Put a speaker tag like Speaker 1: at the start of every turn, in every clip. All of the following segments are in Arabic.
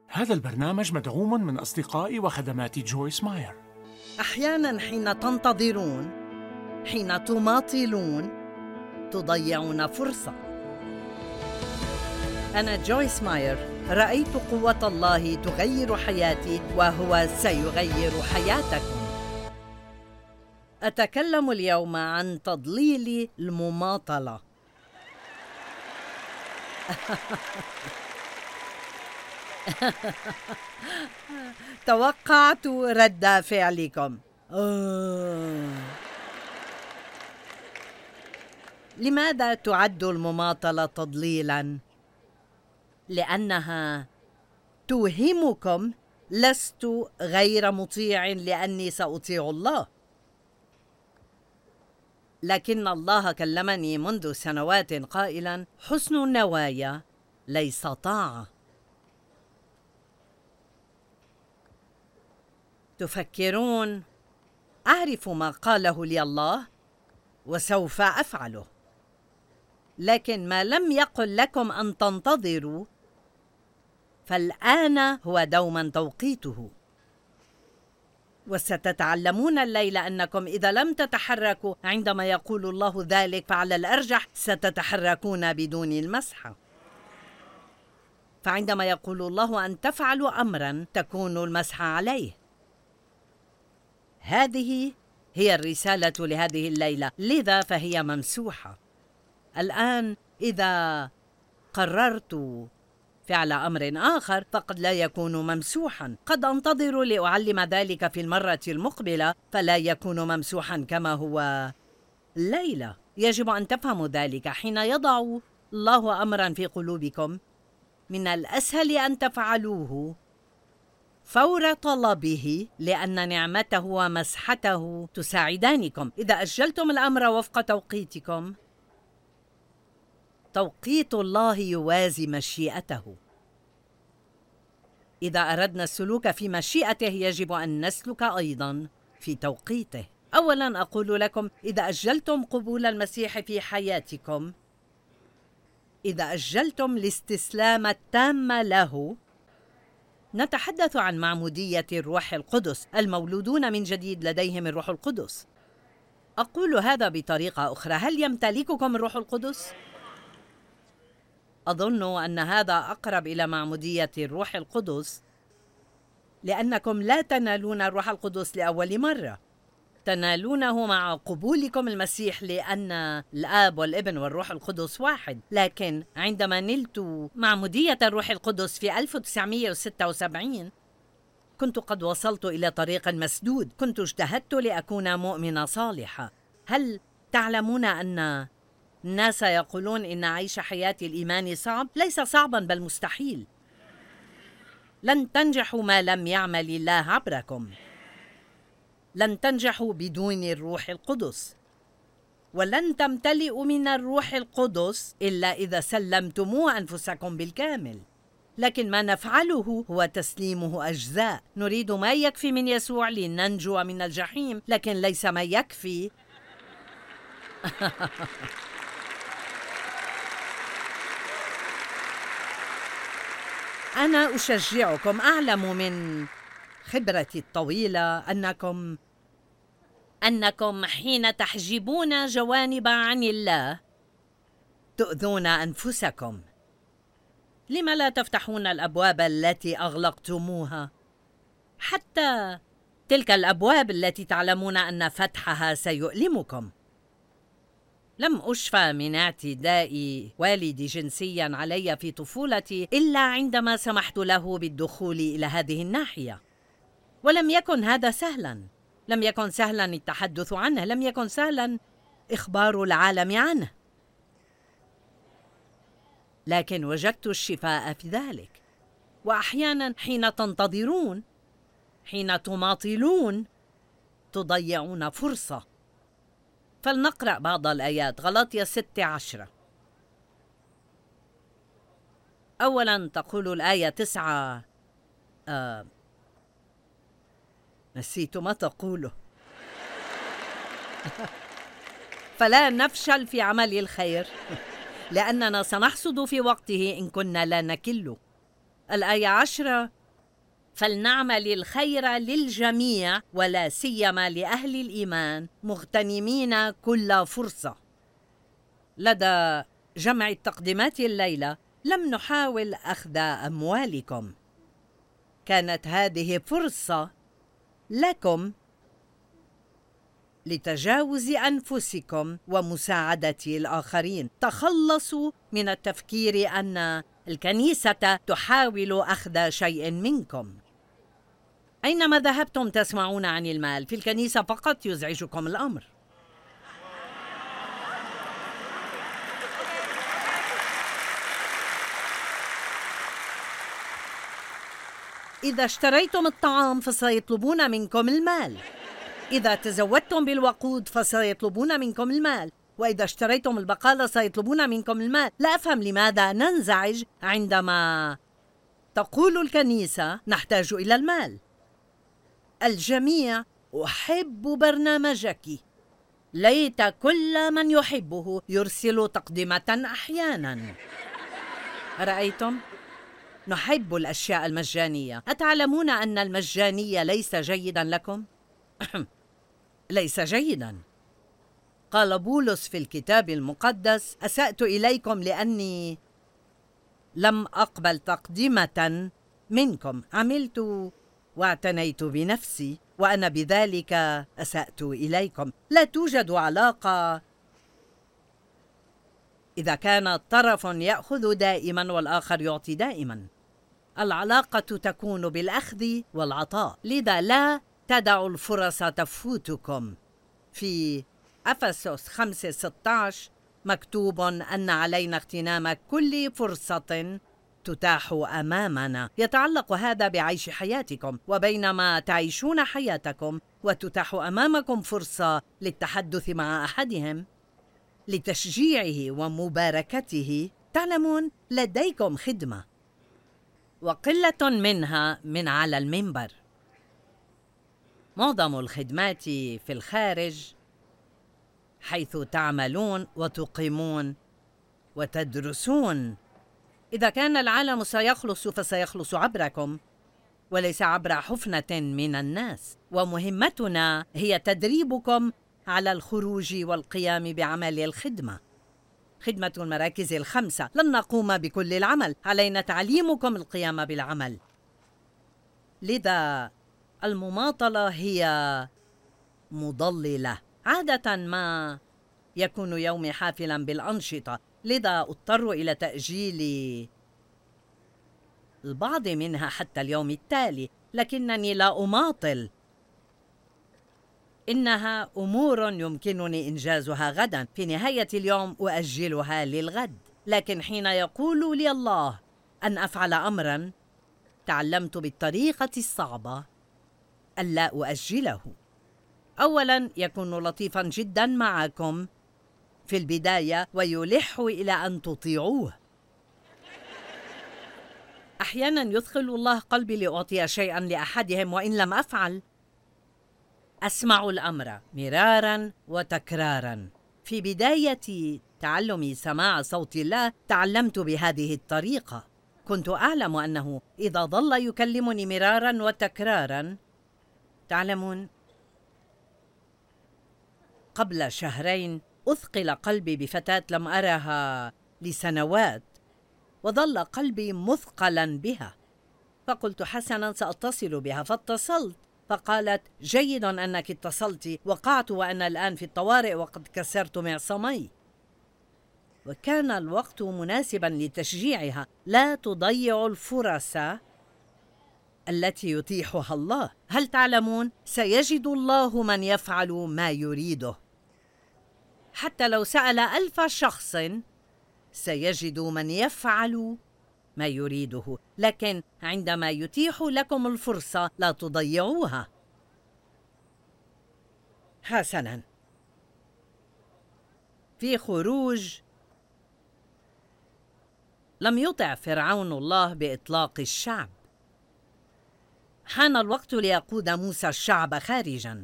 Speaker 1: هذا البرنامج مدعوم من أصدقاء وخدمات جويس ماير.
Speaker 2: أحياناً حين تنتظرون، حين تماطلون، تضيعون فرصة. أنا جويس ماير، رأيت قوة الله تغير حياتي وهو سيغير حياتكم. أتكلم اليوم عن تضليل المماطلة. توقعت رد فعلكم. لماذا تعد المماطلة تضليلاً؟ لأنها توهمكم لست غير مطيع لأني سأطيع الله. لكن الله كلمني منذ سنوات قائلاً: حسن النوايا ليس طاعة. تفكرون أعرف ما قاله لي الله وسوف أفعله، لكن ما لم يقل لكم أن تنتظروا فالآن هو دوما توقيته. وستتعلمون الليلة أنكم إذا لم تتحركوا عندما يقول الله ذلك فعلى الأرجح ستتحركون بدون المسحة. فعندما يقول الله أن تفعلوا أمرا تكون المسحة عليه. هذه هي الرسالة لهذه الليلة، لذا فهي ممسوحة. الآن إذا قررت فعل أمر آخر فقد لا يكون ممسوحا. قد أنتظر لأعلم ذلك في المرة المقبلة فلا يكون ممسوحا كما هو الليلة. يجب أن تفهموا ذلك. حين يضع الله أمرا في قلوبكم من الأسهل أن تفعلوه فور طلبه، لأن نعمته ومسحته تساعدانكم. إذا أجلتم الأمر وفق توقيتكم، توقيت الله يوازي مشيئته. إذا أردنا السلوك في مشيئته يجب أن نسلك أيضاً في توقيته. أولاً أقول لكم، إذا أجلتم قبول المسيح في حياتكم، إذا أجلتم الاستسلام التام له، نتحدث عن معمودية الروح القدس. المولودون من جديد لديهم الروح القدس. أقول هذا بطريقة أخرى: هل يمتلككم الروح القدس؟ أظن أن هذا أقرب إلى معمودية الروح القدس، لأنكم لا تنالون الروح القدس لأول مرة، تنالونه مع قبولكم المسيح، لأن الآب والابن والروح القدس واحد. لكن عندما نلت معمودية الروح القدس في 1976 كنت قد وصلت إلى طريق مسدود. كنت اجتهدت لأكون مؤمنة صالحة. هل تعلمون أن الناس يقولون إن عيش حياة الإيمان صعب؟ ليس صعبا بل مستحيل. لن تنجحوا ما لم يعمل الله عبركم. لن تنجحوا بدون الروح القدس، ولن تمتلئوا من الروح القدس إلا إذا سلمتموا أنفسكم بالكامل. لكن ما نفعله هو تسليمه أجزاء. نريد ما يكفي من يسوع لننجو من الجحيم، لكن ليس ما يكفي. أنا أشجعكم، أعلم من خبرتي الطويلة أنكم حين تحجبون جوانب عن الله تؤذون أنفسكم. لما لا تفتحون الأبواب التي أغلقتموها؟ حتى تلك الأبواب التي تعلمون أن فتحها سيؤلمكم. لم أشفى من اعتداء والدي جنسياً علي في طفولتي إلا عندما سمحت له بالدخول إلى هذه الناحية. ولم يكن هذا سهلاً. لم يكن سهلاً التحدث عنه. لم يكن سهلاً إخبار العالم عنه. لكن وجدت الشفاء في ذلك. وأحياناً حين تنتظرون، حين تماطلون، تضيعون فرصة. فلنقرأ بعض الآيات. غلاطية 6:10. أولاً تقول الآية 9 نسيت ما تقوله. فلا نفشل في عمل الخير لأننا سنحصد في وقته إن كنا لا نكل. الآية 10 فلنعمل الخير للجميع ولا سيما لأهل الإيمان، مغتنمين كل فرصة. لدى جمع التقديمات الليلة لم نحاول أخذ أموالكم، كانت هذه فرصة لكم لتجاوز أنفسكم ومساعدة الآخرين. تخلصوا من التفكير أن الكنيسة تحاول أخذ شيء منكم. أينما ذهبتم تسمعون عن المال، في الكنيسة فقط يزعجكم الأمر. إذا اشتريتم الطعام فسيطلبون منكم المال، إذا تزودتم بالوقود فسيطلبون منكم المال، وإذا اشتريتم البقالة سيطلبون منكم المال. لا أفهم لماذا ننزعج عندما تقول الكنيسة نحتاج إلى المال. الجميع أحب برنامجك، ليت كل من يحبه يرسل تقدمة أحيانا. رأيتم؟ نحب الأشياء المجانية. أتعلمون أن المجانية ليس جيدا لكم؟ ليس جيدا. قال بولس في الكتاب المقدس: أسأت إليكم لأني لم أقبل تقدمة منكم، عملت واعتنيت بنفسي وأنا بذلك أسأت إليكم. لا توجد علاقة إذا كان طرف يأخذ دائما والآخر يعطي دائما. العلاقة تكون بالأخذ والعطاء، لذا لا تدعوا الفرص تفوتكم. في أفسس 5:16 مكتوب أن علينا اغتنام كل فرصة تتاح أمامنا. يتعلق هذا بعيش حياتكم، وبينما تعيشون حياتكم وتتاح أمامكم فرصة للتحدث مع أحدهم، لتشجيعه ومباركته، تعلمون لديكم خدمة، وقلة منها من على المنبر. معظم الخدمات في الخارج، حيث تعملون وتقيمون وتدرسون. إذا كان العالم سيخلص فسيخلص عبركم وليس عبر حفنة من الناس، ومهمتنا هي تدريبكم على الخروج والقيام بعمل الخدمة. خدمة المراكز الخمسة، لن نقوم بكل العمل، علينا تعليمكم القيام بالعمل. لذا المماطلة هي مضللة. عادة ما يكون يومي حافلا بالأنشطة، لذا أضطر إلى تأجيل البعض منها حتى اليوم التالي، لكنني لا أماطل. إنها أمور يمكنني إنجازها غدا، في نهاية اليوم أؤجلها للغد. لكن حين يقول لي الله أن أفعل أمرا، تعلمت بالطريقة الصعبة ألا أؤجله. أولا يكون لطيفا جدا معكم في البداية ويلح إلى أن تطيعوه. أحيانا يدخل الله قلبي لأعطي شيئا لأحدهم، وإن لم أفعل أسمع الأمر مرارا وتكرارا. في بداية تعلمي سماع صوت الله تعلمت بهذه الطريقة. كنت أعلم أنه إذا ظل يكلمني مرارا وتكرارا، تعلمون، قبل شهرين أثقل قلبي بفتاة لم أرها لسنوات، وظل قلبي مثقلا بها، فقلت حسنا سأتصل بها، فاتصلت، فقالت جيد أنك اتصلت، وقعت وأنا الآن في الطوارئ وقد كسرت معصمي. وكان الوقت مناسبا لتشجيعها. لا تضيع الفرص التي يتيحها الله. هل تعلمون سيجد الله من يفعل ما يريده؟ حتى لو سأل 1000 شخص سيجد من يفعل ما يريده، لكن عندما يتيح لكم الفرصة لا تضيعوها. حسنا، في خروج لم يطع فرعون الله بإطلاق الشعب. حان الوقت ليقود موسى الشعب خارجا.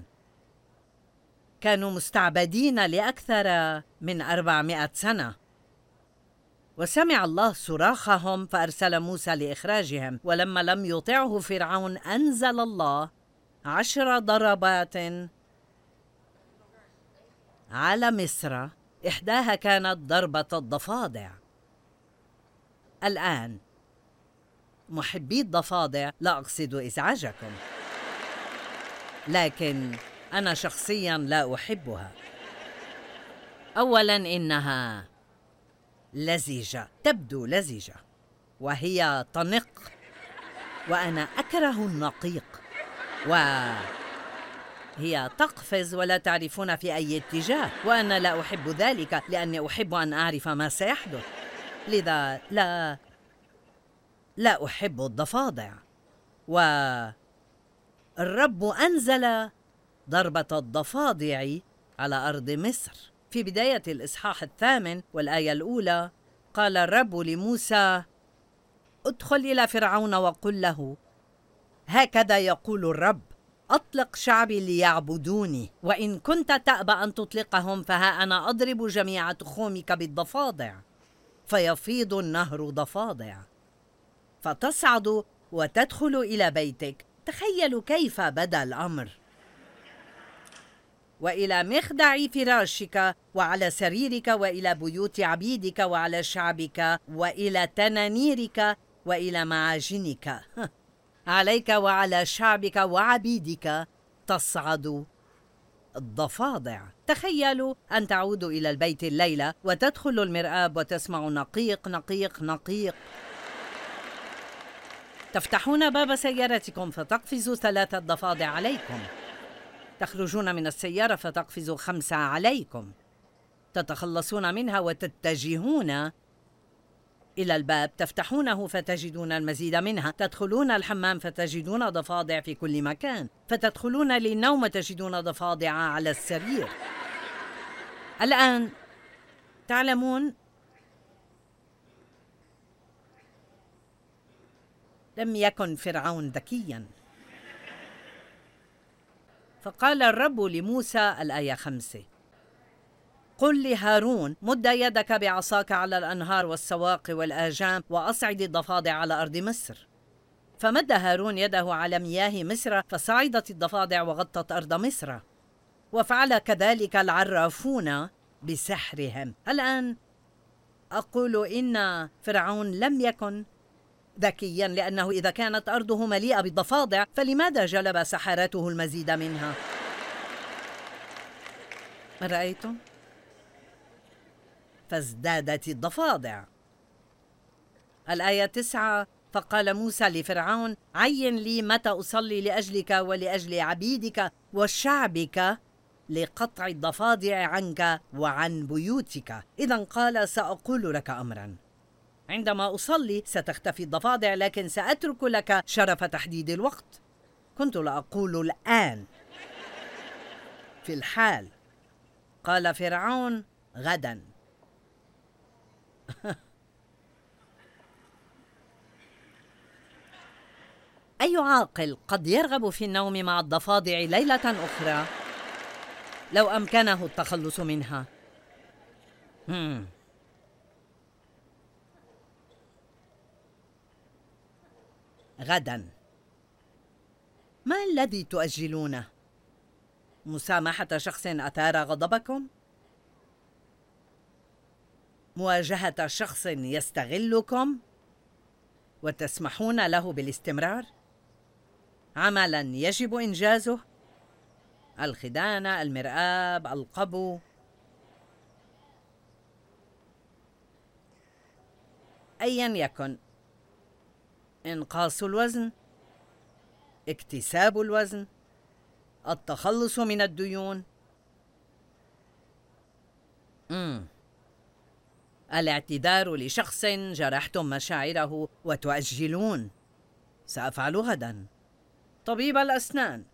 Speaker 2: كانوا مستعبدين لأكثر من 400 سنة. وسمع الله صراخهم فأرسل موسى لإخراجهم، ولما لم يطعه فرعون أنزل الله 10 ضربات على مصر، إحداها كانت ضربة الضفادع. الآن محبي الضفادع، لا أقصد إزعاجكم، لكن أنا شخصياً لا أحبها. أولاً إنها لزجة، تبدو لزجة وهي تنق، وأنا أكره النقيق، وهي تقفز ولا تعرفون في أي اتجاه، وأنا لا أحب ذلك لأني أحب أن أعرف ما سيحدث، لذا لا أحب الضفادع. والرب أنزل ضربة الضفادع على أرض مصر. في بداية الإصحاح 8 والآية الأولى قال الرب لموسى: ادخل إلى فرعون وقل له: هكذا يقول الرب، أطلق شعبي ليعبدوني، وإن كنت تأبى أن تطلقهم فها أنا أضرب جميع تخومك بالضفادع، فيفيض النهر ضفادع، فتصعد وتدخل إلى بيتك. تخيلوا كيف بدا الأمر. وإلى مخدع فراشك وعلى سريرك وإلى بيوت عبيدك وعلى شعبك وإلى تنانيرك وإلى معاجنك عليك وعلى شعبك وعبيدك تصعد الضفادع. تخيلوا أن تعودوا إلى البيت الليلة وتدخلوا المرآب وتسمعوا نقيق نقيق نقيق. تفتحون باب سيارتكم فتقفز 3 ضفادع عليكم. تخرجون من السيارة فتقفز 5 عليكم. تتخلصون منها وتتجهون إلى الباب، تفتحونه فتجدون المزيد منها. تدخلون الحمام فتجدون ضفادع في كل مكان، فتدخلون للنوم تجدون ضفادع على السرير. الآن تعلمون، لم يكن فرعون ذكياً، فقال الرب لموسى الآية 5: قل لهارون: مد يدك بعصاك على الأنهار والسواقي والآجام وأصعد الضفادع على أرض مصر. فمد هارون يده على مياه مصر فصعدت الضفادع وغطت أرض مصر، وفعل كذلك العرافون بسحرهم. الآن أقول إن فرعون لم يكن ذكياً، لأنه إذا كانت أرضه مليئة بالضفادع فلماذا جلب سحرته المزيد منها؟ رأيتم؟ فازدادت الضفادع. الآية 9: فقال موسى لفرعون: عين لي متى أصلي لأجلك ولأجل عبيدك وشعبك لقطع الضفادع عنك وعن بيوتك. إذن قال: سأقول لك أمراً، عندما أصلي ستختفي الضفادع، لكن سأترك لك شرف تحديد الوقت. كنت لأقول الآن في الحال. قال فرعون: غداً. أي عاقل قد يرغب في النوم مع الضفادع ليلة أخرى لو أمكنه التخلص منها؟ غداً. ما الذي تؤجلونه؟ مسامحة شخص أثار غضبكم؟ مواجهة شخص يستغلكم وتسمحون له بالاستمرار؟ عملاً يجب إنجازه؟ الخدانة، المرآب، القبو. أياً يكن، إنقاص الوزن، اكتساب الوزن، التخلص من الديون، الاعتذار لشخص جرحتم مشاعره وتؤجلون. سأفعل غداً. طبيب الأسنان.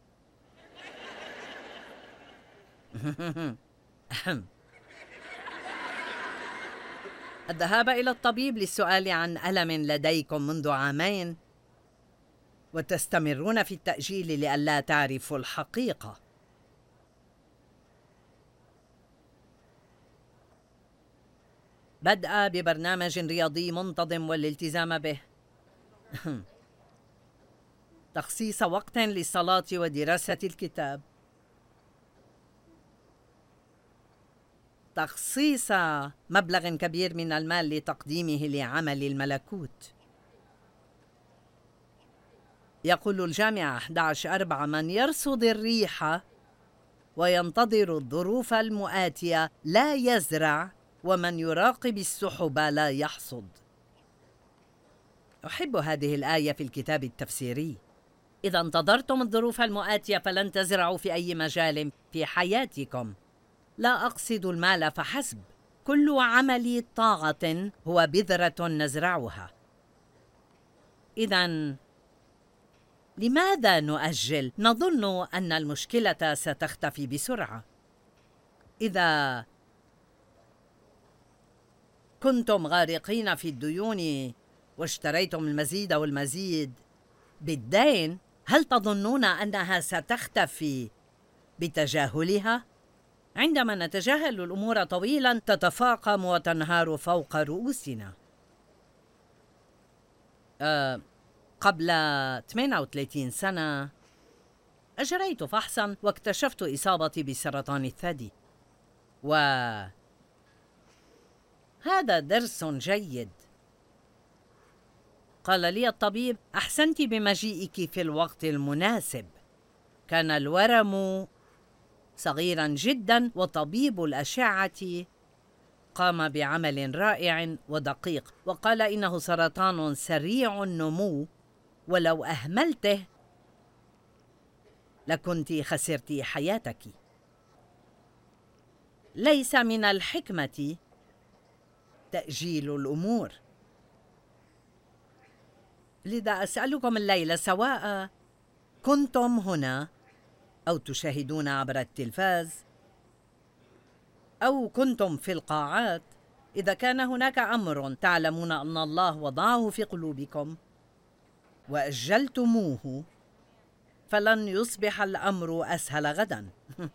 Speaker 2: الذهاب إلى الطبيب للسؤال عن ألم لديكم منذ 2 عام وتستمرون في التأجيل لئلا تعرفوا الحقيقة. بدء ببرنامج رياضي منتظم والالتزام به. تخصيص وقت للصلاة ودراسة الكتاب. تخصيص مبلغ كبير من المال لتقديمه لعمل الملكوت. يقول الجامعة 11/4: من يرصد الريح وينتظر الظروف المؤاتية لا يزرع، ومن يراقب السحب لا يحصد. أحب هذه الآية في الكتاب التفسيري. إذا انتظرتم الظروف المؤاتية فلن تزرعوا في أي مجال في حياتكم. لا أقصد المال فحسب، كل عمل طاعة هو بذرة نزرعها. إذن لماذا نؤجل؟ نظن أن المشكلة ستختفي بسرعة. إذا كنتم غارقين في الديون واشتريتم المزيد والمزيد بالدين، هل تظنون أنها ستختفي بتجاهلها؟ عندما نتجاهل الأمور طويلاً تتفاقم وتنهار فوق رؤوسنا. قبل 38 سنة أجريت فحصاً واكتشفت إصابتي بسرطان الثدي، وهذا درس جيد. قال لي الطبيب: أحسنت بمجيئك في الوقت المناسب. كان الورم صغيراً جداً، وطبيب الأشعة قام بعمل رائع ودقيق وقال إنه سرطان سريع النمو، ولو أهملته لكنت خسرت حياتك. ليس من الحكمة تأجيل الأمور. لذا أسألكم الليلة، سواء كنتم هنا أو تشاهدون عبر التلفاز أو كنتم في القاعات، إذا كان هناك أمر تعلمون أن الله وضعه في قلوبكم وأجلتموه، فلن يصبح الأمر أسهل غداً.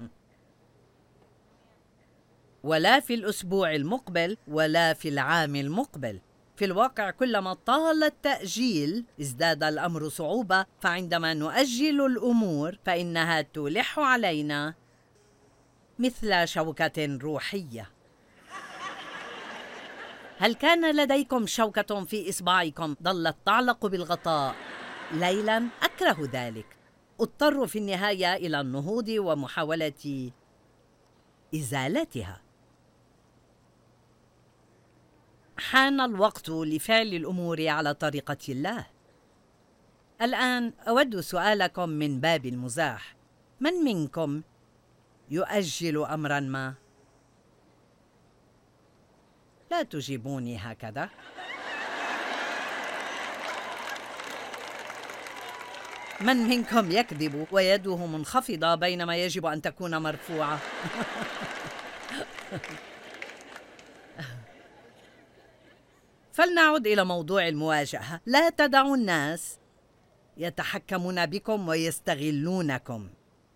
Speaker 2: ولا في الأسبوع المقبل ولا في العام المقبل. في الواقع كلما طال التأجيل ازداد الأمر صعوبة، فعندما نؤجل الأمور فإنها تلح علينا مثل شوكة روحية. هل كان لديكم شوكة في إصبعكم ظلت تعلق بالغطاء ليلاً؟ أكره ذلك. اضطر في النهاية إلى النهوض ومحاولة إزالتها. حان الوقت لفعل الأمور على طريقة الله. الآن أود سؤالكم من باب المزاح: من منكم يؤجل أمراً ما؟ لا تجيبوني هكذا. من منكم يكذب ويده منخفضة بينما يجب أن تكون مرفوعة؟ فلنعد إلى موضوع المواجهة. لا تدعوا الناس يتحكمون بكم ويستغلونكم.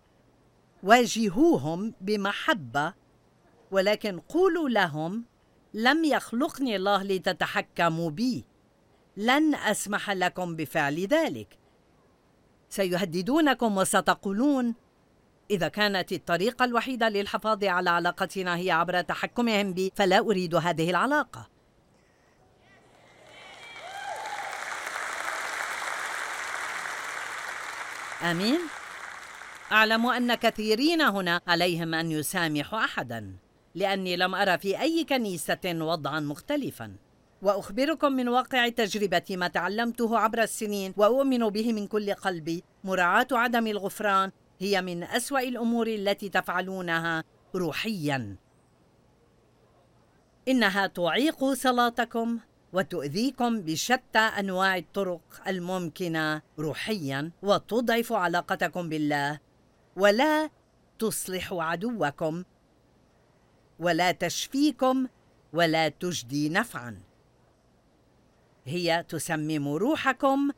Speaker 2: واجهوهم بمحبة، ولكن قولوا لهم: لم يخلقني الله لتتحكموا بي، لن أسمح لكم بفعل ذلك. سيهددونكم وستقولون: إذا كانت الطريقة الوحيدة للحفاظ على علاقتنا هي عبر تحكمهم بي، فلا أريد هذه العلاقة. آمين؟ أعلم أن كثيرين هنا عليهم أن يسامحوا أحداً، لأني لم أرى في أي كنيسة وضعاً مختلفاً. وأخبركم من واقع تجربة ما تعلمته عبر السنين وأؤمن به من كل قلبي: مراعاة عدم الغفران هي من أسوأ الأمور التي تفعلونها روحياً. إنها تعيق صلاتكم وتؤذيكم بشتى أنواع الطرق الممكنة روحياً، وتضعف علاقتكم بالله، ولا تصلح عدوكم، ولا تشفيكم، ولا تجدي نفعاً. هي تسمم روحكم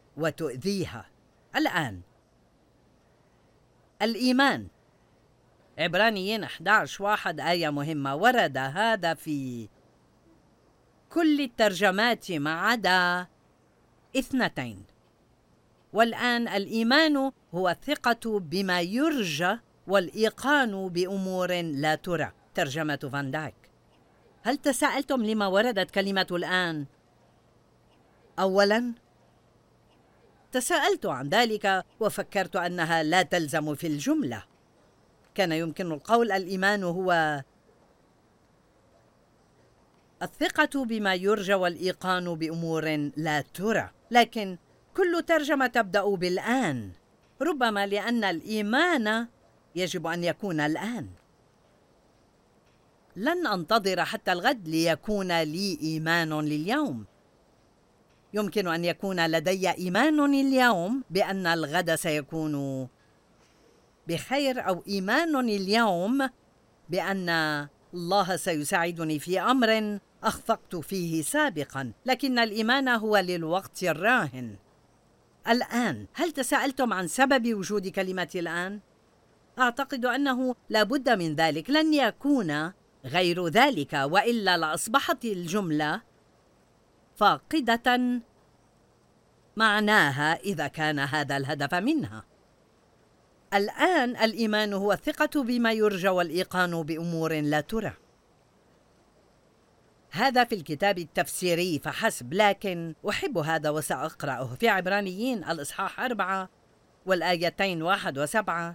Speaker 2: وتؤذيها. الآن الإيمان عبرانيين 11:1 آية مهمة، ورد هذا في كل الترجمات ما عدا 2. والآن الإيمان هو الثقة بما يرجى والإيقان بأمور لا ترى، ترجمة فان دايك. هل تساءلتم لما وردت كلمة الآن؟ أولاً، تساءلت عن ذلك وفكرت أنها لا تلزم في الجملة. كان يمكن القول الإيمان هو الثقة بما يرجى والإيقان بأمور لا ترى، لكن كل ترجمة تبدأ بالآن، ربما لأن الإيمان يجب أن يكون الآن. لن أنتظر حتى الغد ليكون لي إيمان لليوم. يمكن أن يكون لدي إيمان اليوم بأن الغد سيكون بخير، أو إيمان اليوم بأن الله سيساعدني في أمر أخفقت فيه سابقاً، لكن الإيمان هو للوقت الراهن. الآن، هل تساءلتم عن سبب وجود كلمة الآن؟ أعتقد أنه لا بد من ذلك، لن يكون غير ذلك، وإلا لأصبحت الجملة فاقدة معناها إذا كان هذا الهدف منها. الآن الإيمان هو الثقة بما يرجى والإيقان بأمور لا ترى. هذا في الكتاب التفسيري فحسب، لكن أحب هذا وسأقرأه في عبرانيين 4 والآيتين 1 و7.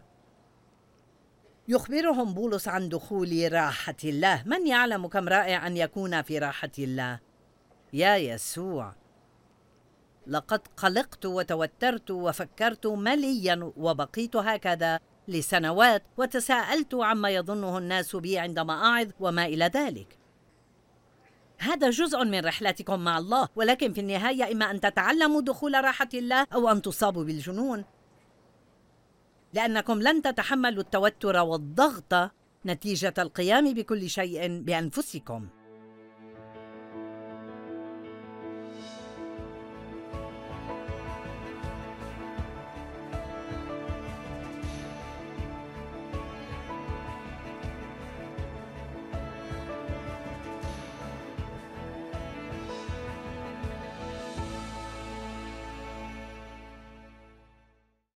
Speaker 2: يخبرهم بولس عن دخول راحة الله. من يعلم كم رائع أن يكون في راحة الله؟ يا يسوع، لقد قلقت وتوترت وفكرت مليا وبقيت هكذا لسنوات، وتساءلت عما يظنه الناس بي عندما أعظ وما إلى ذلك. هذا جزء من رحلتكم مع الله، ولكن في النهاية إما أن تتعلموا دخول راحة الله أو أن تصابوا بالجنون، لأنكم لن تتحملوا التوتر والضغط نتيجة القيام بكل شيء بأنفسكم.